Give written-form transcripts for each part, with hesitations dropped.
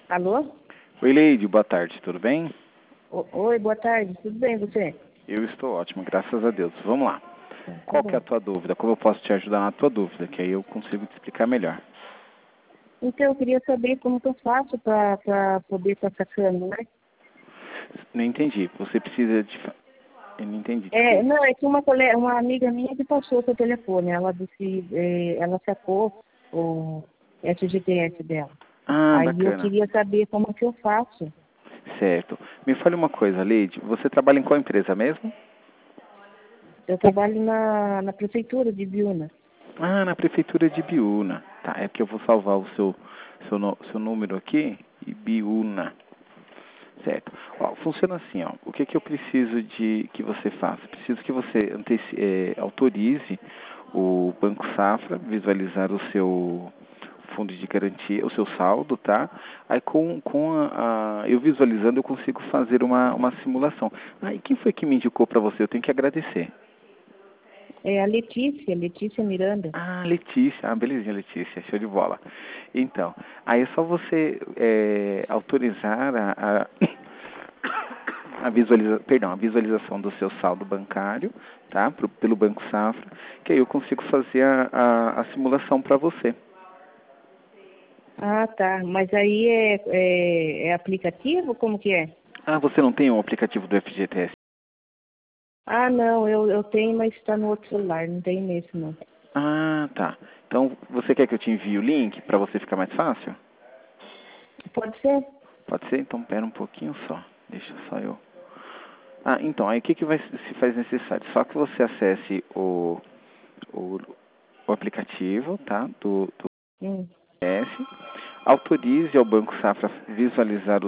Alô? Oi, Leide, boa tarde, tudo bem? Oi, boa tarde. Tudo bem, você? Eu estou ótimo, graças a Deus. Vamos lá. Então, tá Qual que é a bom. tua dúvida? Como eu posso te ajudar na tua dúvida? Que aí eu consigo te explicar melhor. Então, eu queria saber como que eu faço para poder estar sacando, né? Não entendi. Você precisa de... Eu não entendi, desculpa. Não, é que uma amiga minha que passou seu telefone. Ela disse, ela sacou o FGTS dela. Ah, Aí eu bacana. queria saber como que eu faço. Certo. Me fale uma coisa, Leide. Você trabalha em qual empresa mesmo? Eu trabalho na prefeitura de Biúna. Ah, na prefeitura de Biúna. Tá, é que eu vou salvar o seu número aqui. Biúna. Certo. Ó, funciona assim, ó. O que que eu preciso de que você faça? Preciso que você autorize o Banco Safra visualizar o seu fundo de garantia, o seu saldo, tá? Aí eu visualizando eu consigo fazer uma simulação. Ah, e quem foi que me indicou para você? Eu tenho que agradecer. É a Letícia Miranda. Ah, Letícia. Ah, belezinha, Letícia. Show de bola. Então, aí é só você autorizar a visualização do seu saldo bancário, tá? Pelo Banco Safra, que aí eu consigo fazer a simulação para você. Ah, tá. Mas aí é aplicativo? Como que é? Ah, você não tem um aplicativo do FGTS? Ah, não, eu tenho, mas está no outro celular, não tem nesse não. Ah, tá. Então, você quer que eu te envie o link para você ficar mais fácil? Pode ser? Pode ser? Então, pera um pouquinho só. Deixa só eu... Ah, então, aí o que que se faz necessário? Só que você acesse o, o aplicativo, tá? Do Hum. S, autorize ao Banco Safra visualizar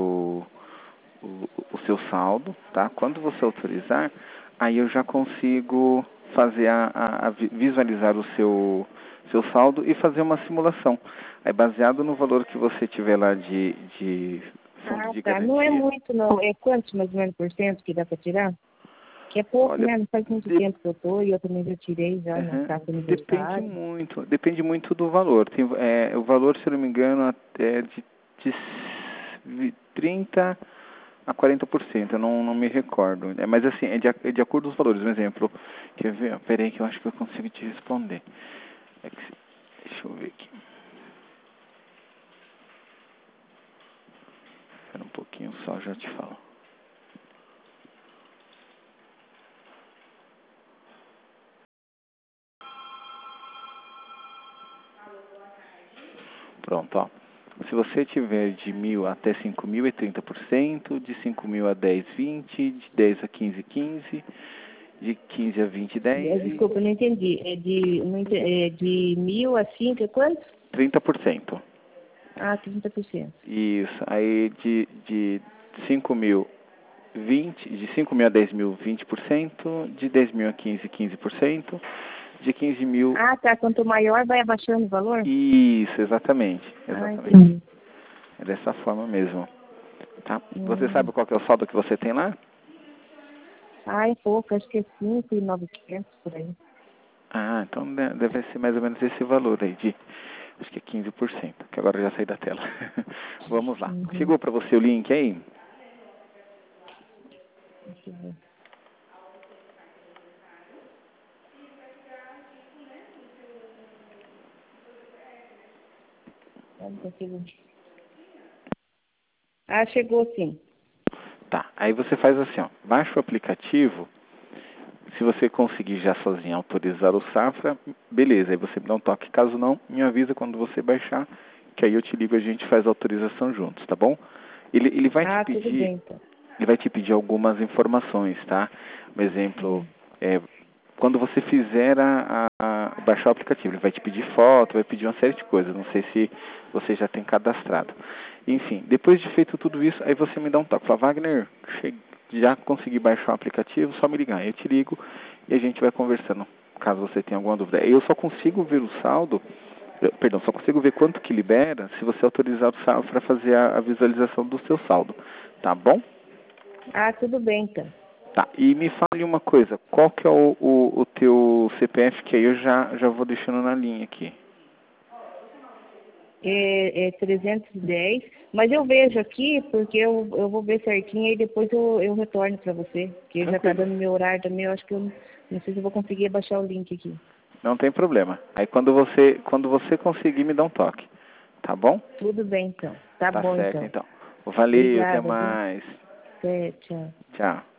o seu saldo, tá? Quando você autorizar, aí eu já consigo fazer visualizar o seu saldo e fazer uma simulação. Aí baseado no valor que você tiver lá de fundo Ah, de tá. Não é garantia. muito, não. É quantos mais ou menos por cento que dá para tirar? Que é pouco, Olha, né? Não faz muito tempo que eu tô e eu também já tirei já na aham, carta aniversário. depende muito do valor. O valor, se eu não me engano, até de 30 a 40%, eu não me recordo. Mas assim, é de acordo com os valores. Um exemplo, quer ver? Peraí que eu acho que eu consigo te responder. Deixa eu ver aqui. Espera um pouquinho só, já te falo. Pronto, ó. Se você tiver de 1.000 até 5.000 é 30%, de 5.000 a 10, 20, de 10 a 15, 15, de 15 a 20, 10 e Desculpa, eu não entendi. É de 1.000 a 5, é quanto? 30%. Ah, 30%. Isso, aí de 5.000, 20, de 5.000 a 10.000, 20%, de 10.000 a 15, 15%, de 15.000, Ah, tá. Quanto maior vai abaixando o valor? isso, exatamente, Ah, exatamente. entendi. É dessa forma mesmo, tá? Você Hum. sabe qual que é o saldo que você tem lá? Ah, é pouco. Acho que é 5.900 por aí. Ah, então deve ser mais ou menos esse valor aí, acho que é 15%, que agora eu já saí da tela. Vamos lá. Uhum. Chegou para você o link aí? Deixa eu ver. Ah, não consigo. Ah, chegou sim. Tá, aí você faz assim, ó, baixa o aplicativo. Se você conseguir já sozinho autorizar o Safra, beleza, aí você me dá um toque. Caso não, me avisa quando você baixar, que aí eu te ligo e a gente faz a autorização juntos, tá bom? Ele vai te Ah, tudo pedir, bem, então. ele vai te pedir algumas informações, tá? Um exemplo, Hum. quando você fizer baixar o aplicativo, ele vai te pedir foto, vai pedir uma série de coisas, não sei se você já tem cadastrado. Enfim, depois de feito tudo isso, aí você me dá um toque. Fala, Wagner, já consegui baixar o aplicativo, só me ligar. Eu te ligo e a gente vai conversando, caso você tenha alguma dúvida. Eu só consigo ver o saldo, perdão, só consigo ver quanto que libera se você autorizar o saldo para fazer a visualização do seu saldo, tá bom? Ah, tudo bem, então. Tá, e me fale uma coisa, qual que é o teu CPF, que aí eu já vou deixando na linha aqui. é 310, mas eu vejo aqui, porque eu vou ver certinho e depois eu retorno para você, porque já está dando meu horário também, eu acho que eu não sei se eu vou conseguir baixar o link aqui. Não tem problema. Aí quando você conseguir, me dá um toque. Tá bom? Tudo bem, então. Tá Tá bom, certo, então. então. Valeu, até Obrigada, viu? mais. Até, tchau. Tchau.